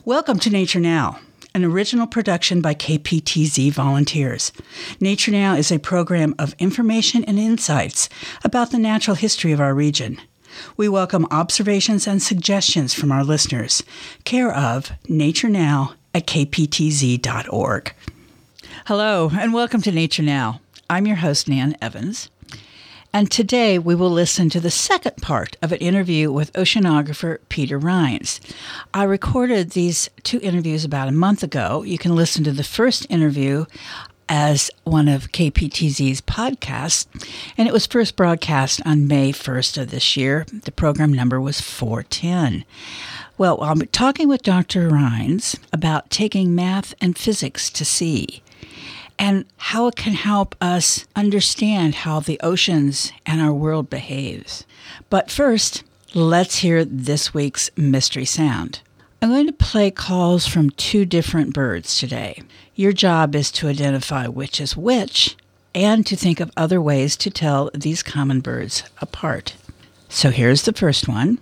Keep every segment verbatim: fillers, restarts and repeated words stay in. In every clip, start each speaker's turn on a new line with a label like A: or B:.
A: Welcome to Nature Now, an original production by K P T Z volunteers. Nature Now is a program of information and insights about the natural history of our region. We welcome observations and suggestions from our listeners. Care of Nature Now at k p t z dot org. Hello, and welcome to Nature Now. I'm your host, Nan Evans. And today we will listen to the second part of an interview with oceanographer Peter Rines. I recorded these two interviews about a month ago. You can listen to the first interview as one of K P T Z's podcasts, and it was first broadcast on May first of this year. The program number was four ten. Well, I'm talking with Doctor Rines about taking math and physics to sea, and how it can help us understand how the oceans and our world behaves. But first, let's hear this week's mystery sound. I'm going to play calls from two different birds today. Your job is to identify which is which and to think of other ways to tell these common birds apart. So here's the first one.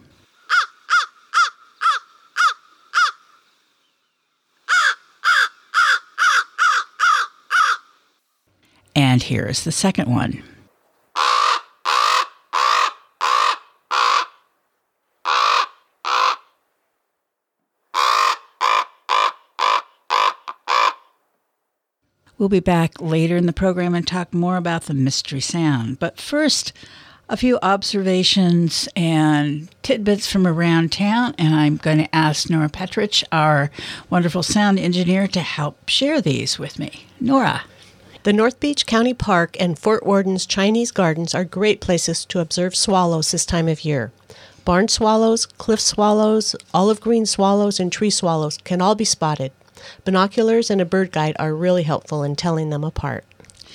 A: And here's the second one. We'll be back later in the program and talk more about the mystery sound. But first, a few observations and tidbits from around town, and I'm going to ask Nora Petrich, our wonderful sound engineer, to help share these with me. Nora.
B: The North Beach County Park and Fort Worden's Chinese Gardens are great places to observe swallows this time of year. Barn swallows, cliff swallows, olive green swallows, and tree swallows can all be spotted. Binoculars and a bird guide are really helpful in telling them apart.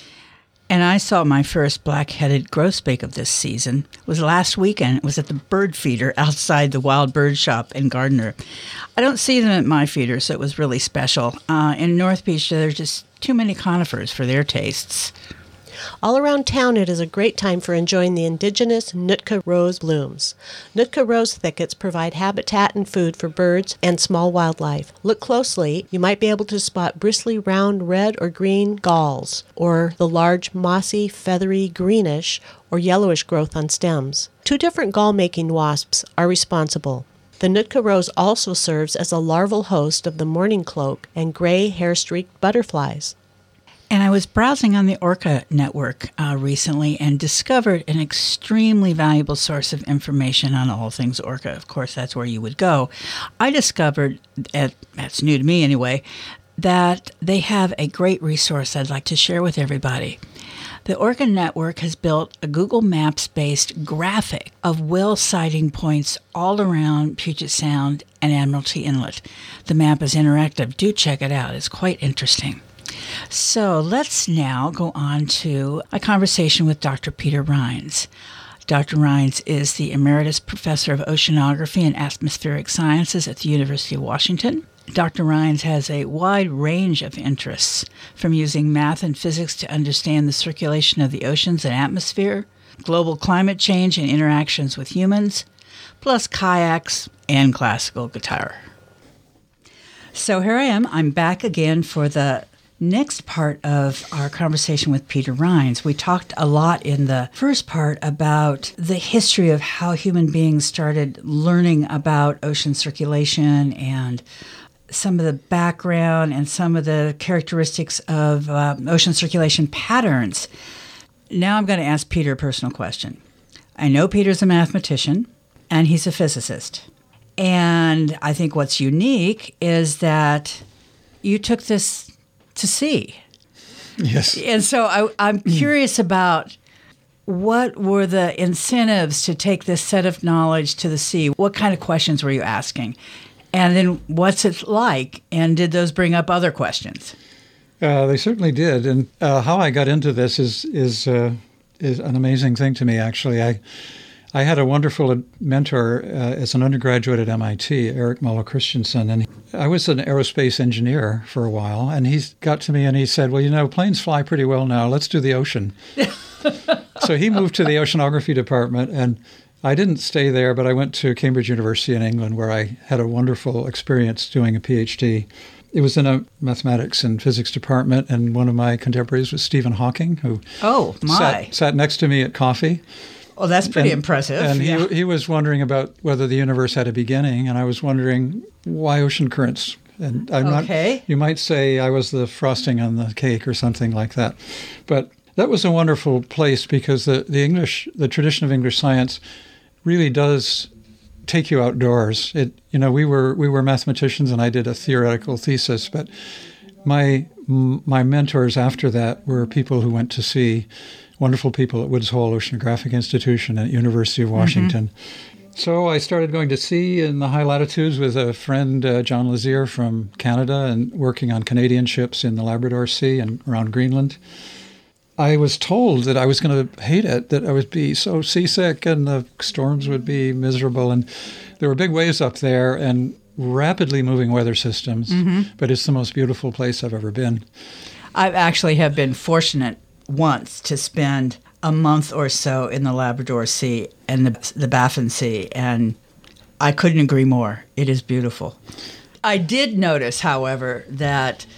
A: And I saw my first black-headed grosbeak of this season. It was last weekend. It was at the bird feeder outside the Wild Bird Shop in Gardner. I don't see them at my feeder, so it was really special. Uh, in North Beach, there's just too many conifers for their tastes.
B: All around town, it is a great time for enjoying the indigenous Nootka rose blooms. Nootka rose thickets provide habitat and food for birds and small wildlife. Look closely, you might be able to spot bristly round red or green galls, or the large mossy, feathery greenish or yellowish growth on stems. Two different gall-making wasps are responsible. The Nootka rose also serves as a larval host of the mourning cloak and gray hair-streaked butterflies.
A: And I was browsing on the Orca network uh, recently and discovered an extremely valuable source of information on all things orca. Of course, that's where you would go. I discovered, uh, that's new to me anyway, that they have a great resource I'd like to share with everybody. The Orca Network has built a Google Maps-based graphic of whale sighting points all around Puget Sound and Admiralty Inlet. The map is interactive. Do check it out. It's quite interesting. So let's now go on to a conversation with Doctor Peter Rines. Doctor Rines is the Emeritus Professor of Oceanography and Atmospheric Sciences at the University of Washington. Doctor Rines has a wide range of interests, from using math and physics to understand the circulation of the oceans and atmosphere, global climate change and interactions with humans, plus kayaks and classical guitar. So here I am. I'm back again for the next part of our conversation with Peter Rines. We talked a lot in the first part about the history of how human beings started learning about ocean circulation and some of the background and some of the characteristics of uh, ocean circulation patterns. Now I'm going to ask Peter a personal question. I know Peter's a mathematician and he's a physicist. And I think what's unique is that you took this to sea.
C: Yes.
A: And so I, I'm curious about what were the incentives to take this set of knowledge to the sea? What kind of questions were you asking? And then what's it like? And did those bring up other questions?
C: Uh, they certainly did. And uh, how I got into this is is uh, is an amazing thing to me, actually. I I had a wonderful mentor uh, as an undergraduate at M I T, Eric Muller Christensen, and I was an aerospace engineer for a while, and he got to me and he said, well, you know, planes fly pretty well now. Let's do the ocean. So he moved to the oceanography department, and I didn't stay there, but I went to Cambridge University in England, where I had a wonderful experience doing a PhD. It was in a mathematics and physics department, and one of my contemporaries was Stephen Hawking, who
A: oh my
C: sat, sat next to me at coffee.
A: Oh, that's pretty
C: and,
A: impressive.
C: And
A: yeah.
C: he, he was wondering about whether the universe had a beginning, and I was wondering why ocean currents. And I'm
A: okay.
C: not, you might say I was the frosting on the cake or something like that. But that was a wonderful place because the, the English, the tradition of English science really does take you outdoors. It, you know, we were we were mathematicians, and I did a theoretical thesis, but my my mentors after that were people who went to sea, wonderful people at Woods Hole Oceanographic Institution at University of Washington. Mm-hmm. So I started going to sea in the high latitudes with a friend, uh, John Lazier from Canada, and working on Canadian ships in the Labrador Sea and around Greenland. I was told that I was going to hate it, that I would be so seasick and the storms would be miserable. And there were big waves up there and rapidly moving weather systems, mm-hmm. but it's the most beautiful place I've ever been.
A: I actually have been fortunate once to spend a month or so in the Labrador Sea and the, the Baffin Sea, and I couldn't agree more. It is beautiful. I did notice, however, that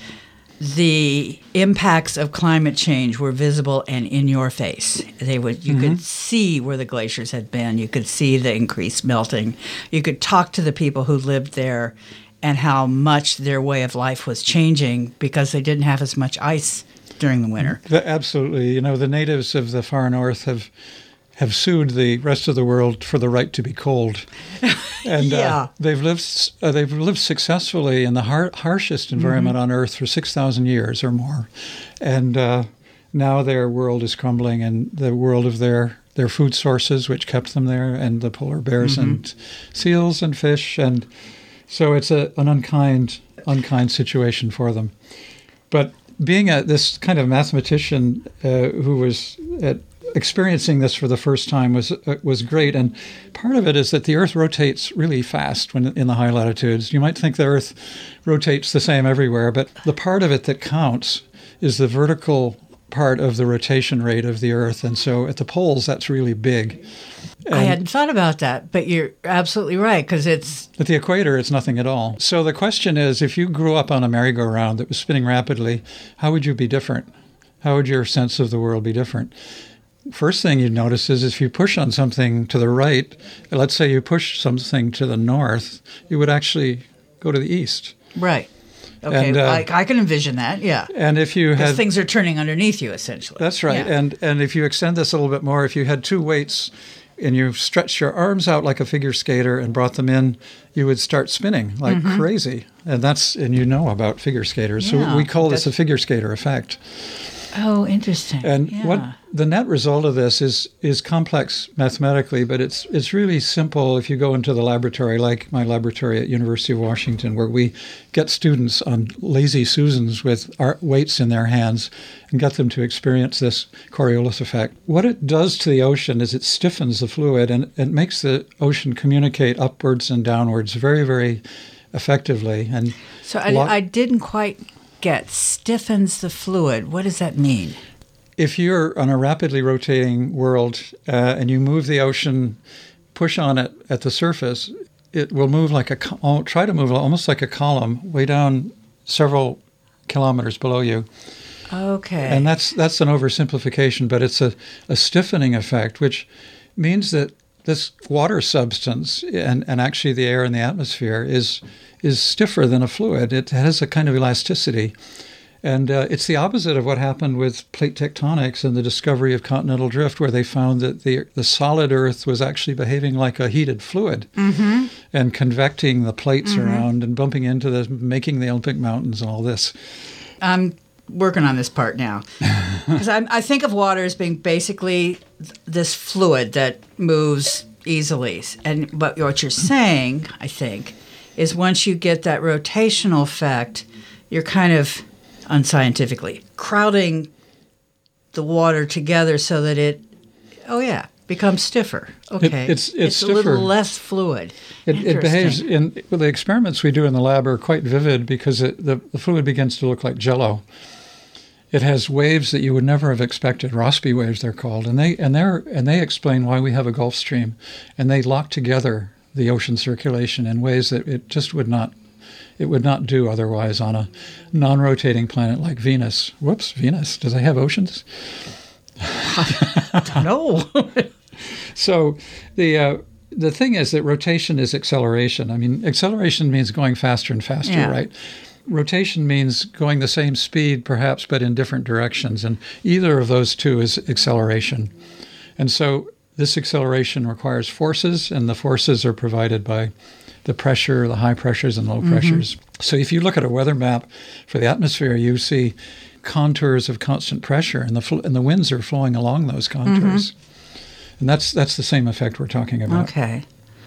A: the impacts of climate change were visible and in your face. They would you mm-hmm. could see where the glaciers had been. You could see the increased melting. You could talk to the people who lived there and how much their way of life was changing because they didn't have as much ice during the winter.
C: Absolutely. You know, the natives of the far north have have sued the rest of the world for the right to be cold. And
A: yeah.
C: uh, they've lived uh, they've lived successfully in the har- harshest environment mm-hmm. on Earth for six thousand years or more. And uh, now their world is crumbling, and the world of their, their food sources, which kept them there, and the polar bears mm-hmm. and seals and fish. And so it's a, an unkind, unkind situation for them. But being a, this kind of mathematician uh, who was at experiencing this for the first time was uh, was great, and part of it is that the Earth rotates really fast when in the high latitudes. You might think the Earth rotates the same everywhere, but the part of it that counts is the vertical part of the rotation rate of the Earth, and so at the poles that's really big. And
A: I hadn't thought about that, but you're absolutely right, because it's...
C: At the equator, it's nothing at all. So the question is, if you grew up on a merry-go-round that was spinning rapidly, how would you be different? How would your sense of the world be different? First thing you'd notice is if you push on something to the right, let's say you push something to the north, you would actually go to the east.
A: Right. Okay,
C: and, uh,
A: I, I can envision that, yeah.
C: And if you had...
A: things are turning underneath you, essentially.
C: That's right.
A: Yeah.
C: And and if you extend this a little bit more, if you had two weights and you stretched your arms out like a figure skater and brought them in, you would start spinning like mm-hmm. crazy. And that's and you know about figure skaters.
A: Yeah,
C: so we call this a figure skater effect.
A: Oh, interesting.
C: And
A: yeah.
C: what the net result of this is is complex mathematically, but it's it's really simple if you go into the laboratory, like my laboratory at University of Washington, where we get students on lazy Susans with our weights in their hands and get them to experience this Coriolis effect. What it does to the ocean is it stiffens the fluid, and it makes the ocean communicate upwards and downwards very, very effectively. And
A: so I,
C: lo-
A: I didn't quite... get stiffens the fluid. What does that mean?
C: If you're on a rapidly rotating world uh, and you move the ocean, push on it at the surface, it will move like a, oh, try to move almost like a column way down several kilometers below you.
A: Okay.
C: And that's that's an oversimplification, but it's a, a stiffening effect, which means that this water substance and, and actually the air in the atmosphere is is stiffer than a fluid. It has a kind of elasticity. And uh, it's the opposite of what happened with plate tectonics and the discovery of continental drift, where they found that the the solid Earth was actually behaving like a heated fluid mm-hmm. and convecting the plates mm-hmm. around and bumping into the, making the Olympic Mountains and all this.
A: I'm working on this part now. Because I think of water as being basically this fluid that moves easily. And but what you're saying, I think, is once you get that rotational effect, you're kind of, unscientifically, crowding the water together so that it, oh yeah, becomes stiffer. Okay.
C: It, it's, it's,
A: it's
C: stiffer.
A: a little less fluid.
C: It, it behaves in, well, the experiments we do in the lab are quite vivid because it, the, the fluid begins to look like Jell-O. It has waves that you would never have expected. Rossby waves, they're called, and they and they and they explain why we have a Gulf Stream, and they lock together the ocean circulation in ways that it just would not it would not do otherwise on a non-rotating planet like Venus. Whoops, Venus. Does it have oceans?
A: I don't know.
C: So the uh, the thing is that rotation is acceleration. I mean, acceleration means going faster and faster,
A: Yeah.
C: right? Rotation means going the same speed, perhaps, but in different directions. And either of those two is acceleration. And so this acceleration requires forces, and the forces are provided by the pressure, the high pressures and low
A: Mm-hmm.
C: pressures. So if you look at a weather map for the atmosphere, you see contours of constant pressure, and the fl- and the winds are flowing along those contours.
A: Mm-hmm.
C: And that's that's the same effect we're talking about.
A: Okay.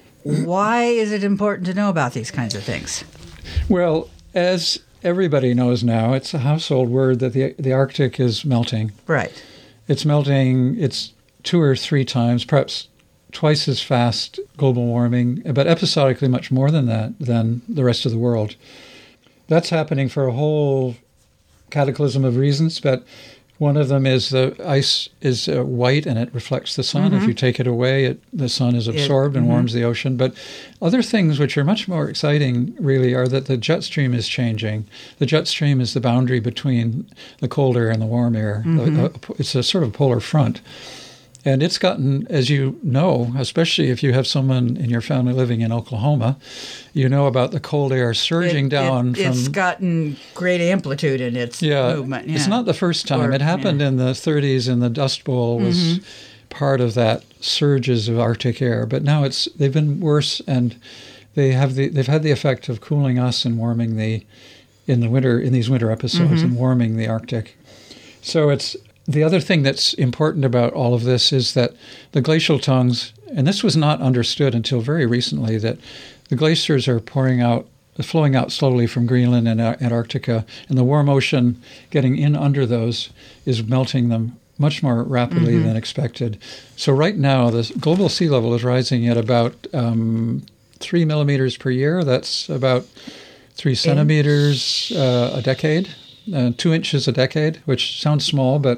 A: Why is it important to know about these kinds of things?
C: Well, as everybody knows now, it's a household word that the the Arctic is melting.
A: Right.
C: It's melting. It's two or three times, perhaps twice as fast global warming, but episodically much more than that than the rest of the world. That's happening for a whole cataclysm of reasons, but one of them is the ice is uh, white and it reflects the sun.
A: Mm-hmm.
C: If you take it away, it, the sun is absorbed
A: It-
C: and
A: mhm.
C: warms the ocean. But other things which are much more exciting, really, are that the jet stream is changing. The jet stream is the boundary between the cold air and the warm air.
A: Mm-hmm.
C: Uh, uh, it's a sort of polar front. And it's gotten, as you know, especially if you have someone in your family living in Oklahoma, you know about the cold air surging
A: It-
C: down
A: it,
C: from...
A: It's gotten great amplitude in its
C: Yeah,
A: movement. Yeah.
C: it's not the first time.
A: Or-
C: it happened
A: yeah.
C: in the thirties, and the Dust Bowl was
A: Mm-hmm.
C: part of that surges of Arctic air. But now it's they've been worse, and they have the they've had the effect of cooling us and warming the in the winter in these winter episodes
A: Mm-hmm.
C: and warming the Arctic. So it's the other thing that's important about all of this is that the glacial tongues, and this was not understood until very recently, that the glaciers are pouring out, flowing out slowly from Greenland and Antarctica, and the warm ocean getting in under those is melting them much more rapidly
A: Mm-hmm.
C: than expected. So right now, the global sea level is rising at about um, three millimeters per year. That's about three centimeters uh, a decade. Uh, two inches a decade, which sounds small, but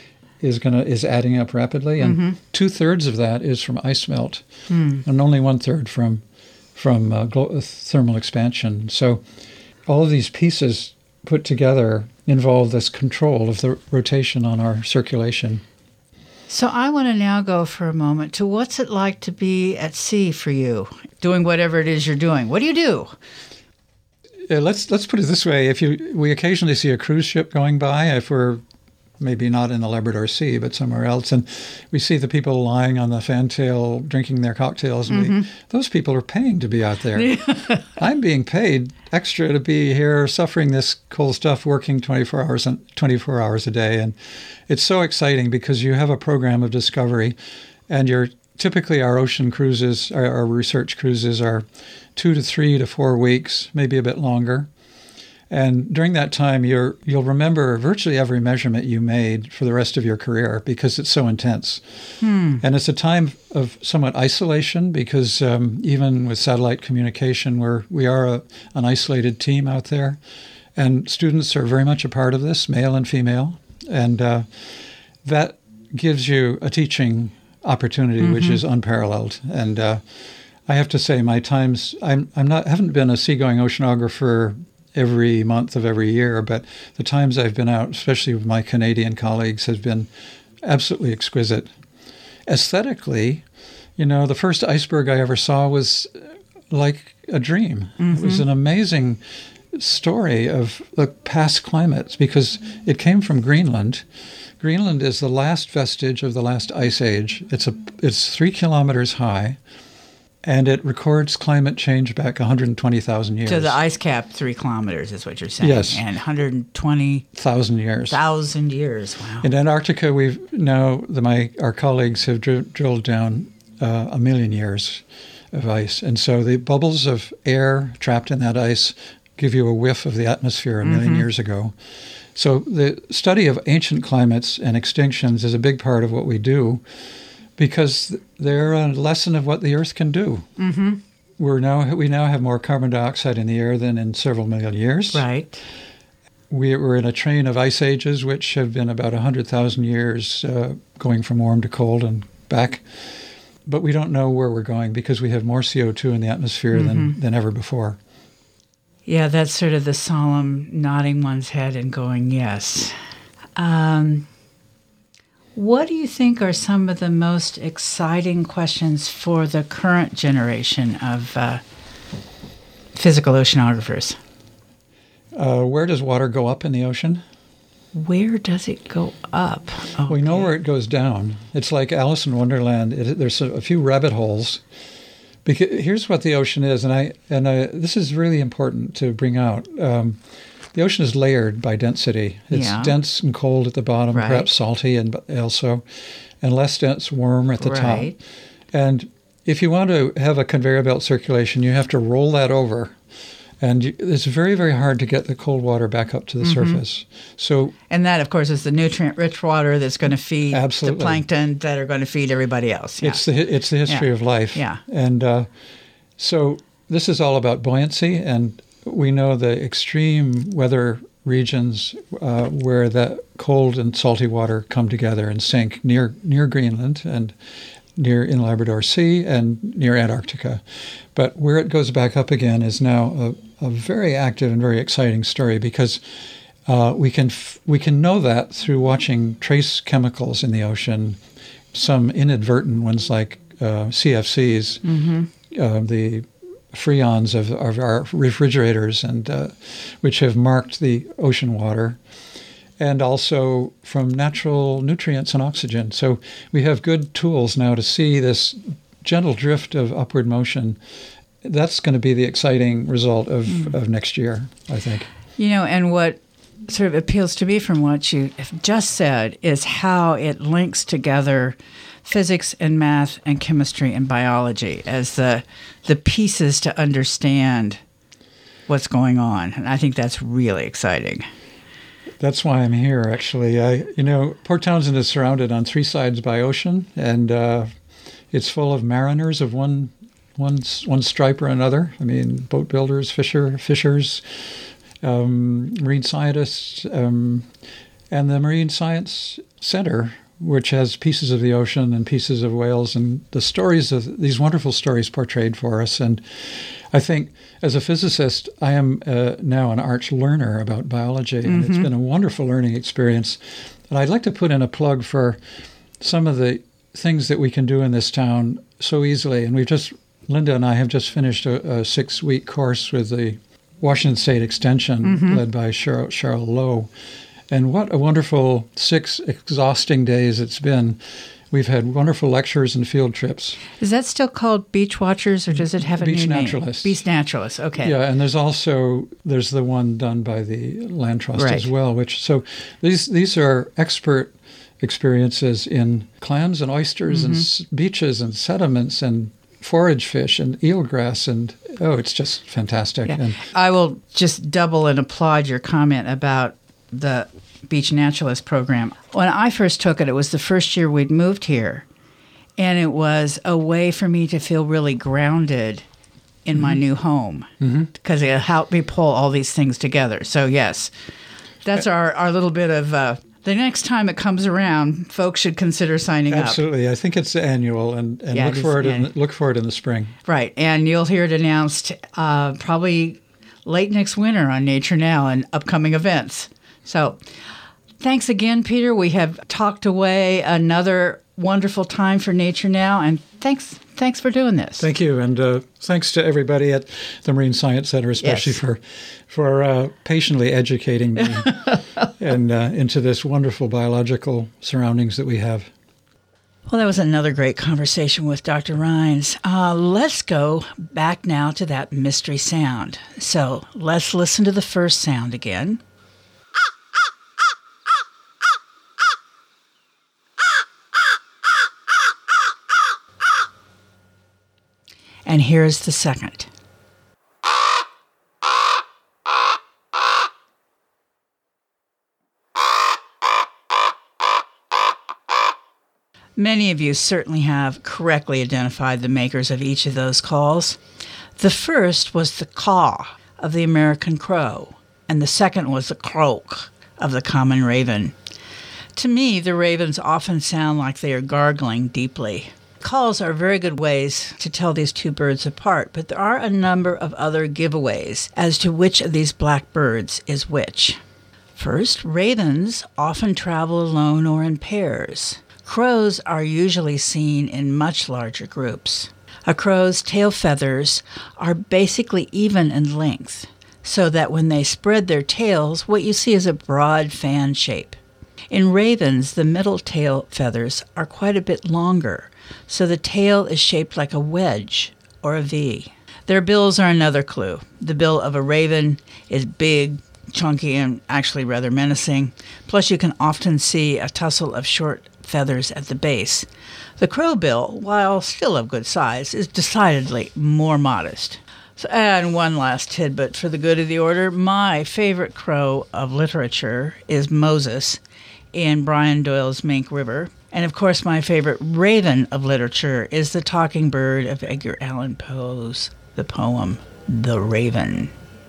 C: is gonna is adding up rapidly. And
A: Mm-hmm.
C: two thirds of that is from ice melt,
A: Hmm.
C: and only one third from from uh, glo- thermal expansion. So all of these pieces put together involve this control of the rotation on our circulation.
A: So I want to now go for a moment to what's it like to be at sea for you, doing whatever it is you're doing. What do you do?
C: Uh, let's let's put it this way: if you we occasionally see a cruise ship going by, if we're maybe not in the Labrador Sea, but somewhere else, and we see the people lying on the fantail drinking their cocktails, and
A: Mm-hmm.
C: we, those people are paying to be out there. I'm being paid extra to be here, suffering this cold stuff, working twenty-four hours and twenty-four hours a day, and it's so exciting because you have a program of discovery, and you're typically our ocean cruises, our, our research cruises are two to three to four weeks, maybe a bit longer. And during that time, you're, you'll remember virtually every measurement you made for the rest of your career because it's so intense.
A: Hmm.
C: And it's a time of somewhat isolation because um, even with satellite communication, we're, we are a, an isolated team out there. And students are very much a part of this, male and female. And uh, that gives you a teaching opportunity, mm-hmm. which is unparalleled. And uh, I have to say, my times, I'm, I'm not, haven't been a seagoing oceanographer every month of every year, but the times I've been out, especially with my Canadian colleagues, has been absolutely exquisite. Aesthetically, you know, the first iceberg I ever saw was like a dream. Mm-hmm. It was an amazing story of the past climates because it came from Greenland. Greenland is the last vestige of the last ice age. It's a it's three kilometers high, and it records climate change back one hundred twenty thousand years.
A: So the ice cap, three kilometers is what you're saying.
C: Yes.
A: And one hundred twenty
C: thousand years.
A: Thousand years. Wow.
C: In Antarctica, we've now the, my our colleagues have dr- drilled down uh, a million years of ice, and so the bubbles of air trapped in that ice give you a whiff of the atmosphere a million mm-hmm. years ago. So the study of ancient climates and extinctions is a big part of what we do because they're a lesson of what the Earth can do.
A: Mm-hmm.
C: We're now we now have more carbon dioxide in the air than in several million years.
A: Right.
C: we were in a train of ice ages, which have been about one hundred thousand years uh, going from warm to cold and back. But we don't know where we're going because we have more C O two in the atmosphere mm-hmm. than, than ever before.
A: Yeah, that's sort of the solemn nodding one's head and going, yes. Um, what do you think are some of the most exciting questions for the current generation of uh, physical oceanographers?
C: Uh, where does water go up in the ocean?
A: Where does it go up? Okay.
C: We know where it goes down. It's like Alice in Wonderland. It, there's a, a few rabbit holes. Because here's what the ocean is, and I and I, this is really important to bring out. Um, the ocean is layered by density. It's
A: yeah. dense
C: and cold at the bottom,
A: right.
C: perhaps salty and also, and less dense, warm at the
A: right.
C: top. And if you want to have a conveyor belt circulation, you have to roll that over. And you, it's very, very hard to get the cold water back up to the mm-hmm. surface. So,
A: and that, of course, is the nutrient-rich water that's going to feed
C: absolutely.
A: the plankton that are going to feed everybody else.
C: Yeah. It's the it's the history
A: yeah.
C: of life.
A: Yeah.
C: And uh, so this is all about buoyancy, and we know the extreme weather regions uh, where the cold and salty water come together and sink near near Greenland and near in Labrador Sea and near Antarctica. But where it goes back up again is now a, a very active and very exciting story because uh, we can f- we can know that through watching trace chemicals in the ocean, some inadvertent ones like uh, C F Cs, mm-hmm. uh, the freons of, of our refrigerators, and uh, which have marked the ocean water, and also from natural nutrients and oxygen. So we have good tools now to see this gentle drift of upward motion. That's going to be the exciting result of, mm. of next year, I think.
A: You know, and what sort of appeals to me from what you have just said is how it links together physics and math and chemistry and biology as the the pieces to understand what's going on. And I think that's really exciting.
C: That's why I'm here, actually. I, you know, Port Townsend is surrounded on three sides by ocean, and uh, it's full of mariners of one, one, one stripe or another. I mean, boat builders, fisher, fishers, um, marine scientists, um, and the Marine Science Center, which has pieces of the ocean and pieces of whales, and the stories of these wonderful stories portrayed for us. And I think as a physicist, I am uh, now an arch learner about biology, and mm-hmm. it's been a wonderful learning experience. And I'd like to put in a plug for some of the things that we can do in this town so easily. And we've just, Linda and I have just finished a, a six-week course with the Washington State Extension, mm-hmm. led by Cheryl, Cheryl Lowe. And what a wonderful six exhausting days it's been. We've had wonderful lectures and field trips.
A: Is that still called Beach Watchers, or does it have a
C: Beach
A: new name?
C: Beach Naturalists.
A: Beach Naturalists, okay.
C: Yeah, and there's also, there's the one done by the Land Trust
A: right.
C: as well, which, so these these are expert experiences in clams and oysters mm-hmm. and s- beaches and sediments and forage fish and eelgrass, and oh, it's just fantastic.
A: Yeah.
C: And
A: I will just double and applaud your comment about the Beach Naturalist program. When I first took it, it was the first year we'd moved here, and it was a way for me to feel really grounded in mm-hmm. my new home mm-hmm. because it helped me pull all these things together. So yes, that's our, our little bit of, uh, the next time it comes around, folks should consider signing
C: absolutely.
A: up.
C: Absolutely. I think it's annual, and, and
A: yeah,
C: look,
A: it
C: for it
A: in,
C: in, look for it in the spring.
A: Right, and you'll hear it announced uh, probably late next winter on Nature Now and upcoming events. So thanks again, Peter. We have talked away another wonderful time for Nature Now, and thanks thanks for doing this.
C: Thank you, and uh, thanks to everybody at the Marine Science Center, especially
A: yes.
C: for for uh, patiently educating me and uh, into this wonderful biological surroundings that we have.
A: Well, that was another great conversation with Doctor Rines. Uh, let's go back now to that mystery sound. So let's listen to the first sound again. And here's the second. Many of you certainly have correctly identified the makers of each of those calls. The first was the caw of the American crow. and the second was the croak of the common raven. To me, the ravens often sound like they are gargling deeply. Calls are very good ways to tell these two birds apart, but there are a number of other giveaways as to which of these black birds is which. First, ravens often travel alone or in pairs. Crows are usually seen in much larger groups. A crow's tail feathers are basically even in length, so that when they spread their tails, what you see is a broad fan shape. In ravens, the middle tail feathers are quite a bit longer, so the tail is shaped like a wedge or a V. Their bills are another clue. The bill of a raven is big, chunky, and actually rather menacing. Plus, you can often see a tussle of short feathers at the base. The crow bill, while still of good size, is decidedly more modest. So, and one last tidbit for the good of the order. My favorite crow of literature is Moses in Brian Doyle's Mink River. And of course, my favorite raven of literature is the talking bird of Edgar Allan Poe's the poem, The Raven.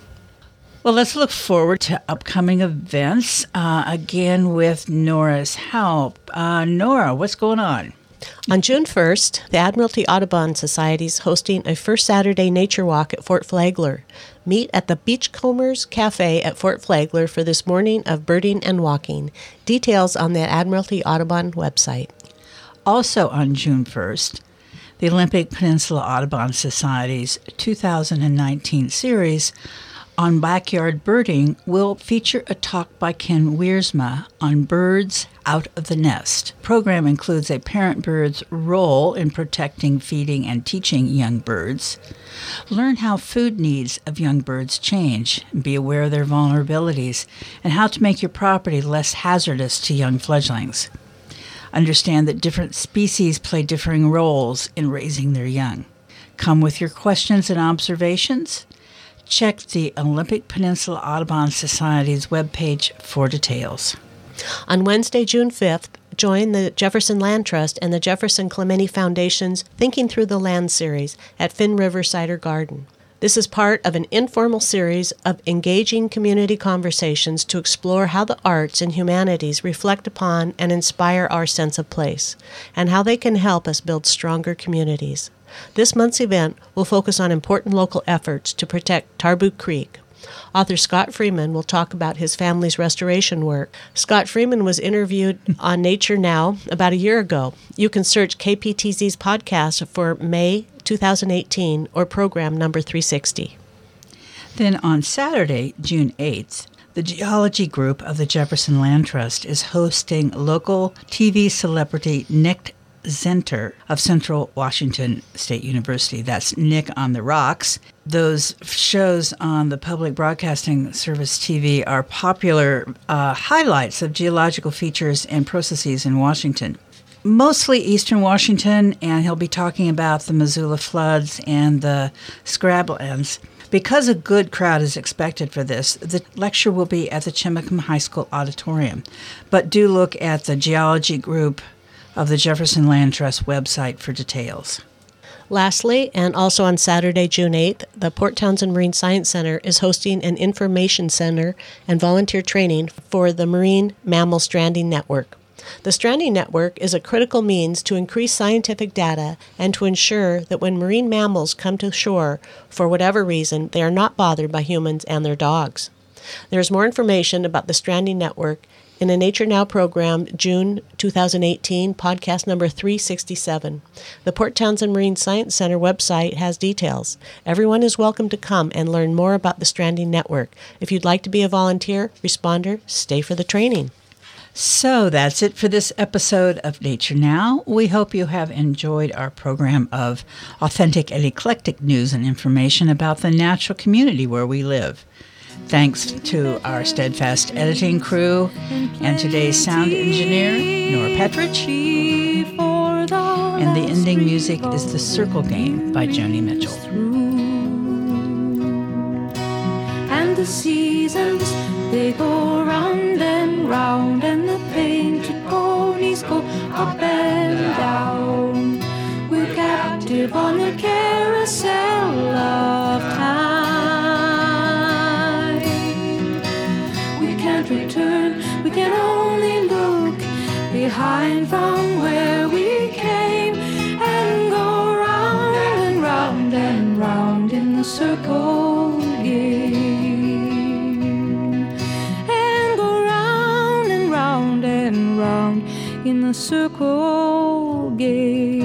A: Well, let's look forward to upcoming events, uh, again with Nora's help. Uh, Nora, what's going on?
B: On June first, the Admiralty Audubon Society is hosting a First Saturday Nature Walk at Fort Flagler. Meet at the Beachcombers Cafe at Fort Flagler for this morning of birding and walking. Details on the Admiralty Audubon website.
A: Also on June first, the Olympic Peninsula Audubon Society's two thousand nineteen series on backyard birding will feature a talk by Ken Wiersma on birds out of the nest. The program includes a parent bird's role in protecting, feeding, and teaching young birds. Learn how food needs of young birds change, be aware of their vulnerabilities, and how to make your property less hazardous to young fledglings. Understand that different species play differing roles in raising their young. Come with your questions and observations. Check the Olympic Peninsula Audubon Society's webpage for details.
B: On Wednesday, June fifth, join the Jefferson Land Trust and the Jefferson Clementi Foundation's Thinking Through the Land series at Finn River Cider Garden. This is part of an informal series of engaging community conversations to explore how the arts and humanities reflect upon and inspire our sense of place, and how they can help us build stronger communities. This month's event will focus on important local efforts to protect Tarboo Creek. Author Scott Freeman will talk about his family's restoration work. Scott Freeman was interviewed on Nature Now about a year ago. You can search K P T Z's podcast for May two thousand eighteen or program number three sixty.
A: Then on Saturday, June eighth, the Geology Group of the Jefferson Land Trust is hosting local T V celebrity Nick Zenter of Central Washington State University. That's Nick on the Rocks. Those shows on the Public Broadcasting Service T V are popular uh, highlights of geological features and processes in Washington. Mostly eastern Washington, and he'll be talking about the Missoula floods and the Scrablands. Because a good crowd is expected for this, the lecture will be at the Chimacum High School auditorium. But do look at the Geology Group of the Jefferson Land Trust website for details.
B: Lastly, and also on Saturday, June eighth, the Port Townsend Marine Science Center is hosting an information center and volunteer training for the Marine Mammal Stranding Network. The Stranding Network is a critical means to increase scientific data and to ensure that when marine mammals come to shore, for whatever reason, they are not bothered by humans and their dogs. There is more information about the Stranding Network in a Nature Now program, June two thousand eighteen, podcast number three sixty-seven. The Port Townsend Marine Science Center website has details. Everyone is welcome to come and learn more about the Stranding Network. If you'd like to be a volunteer, responder, stay for the training.
A: So that's it for this episode of Nature Now. We hope you have enjoyed our program of authentic and eclectic news and information about the natural community where we live. Thanks to our steadfast editing crew and today's sound engineer, Nora Petridge. And the ending music is The Circle Game by Joni Mitchell.
D: And the seasons, they go round and round, and the painted ponies go up and down. We're captive on the carousel of time. behind from where we came, and go round and round and round in the circle again, and go round and round and round in the circle again.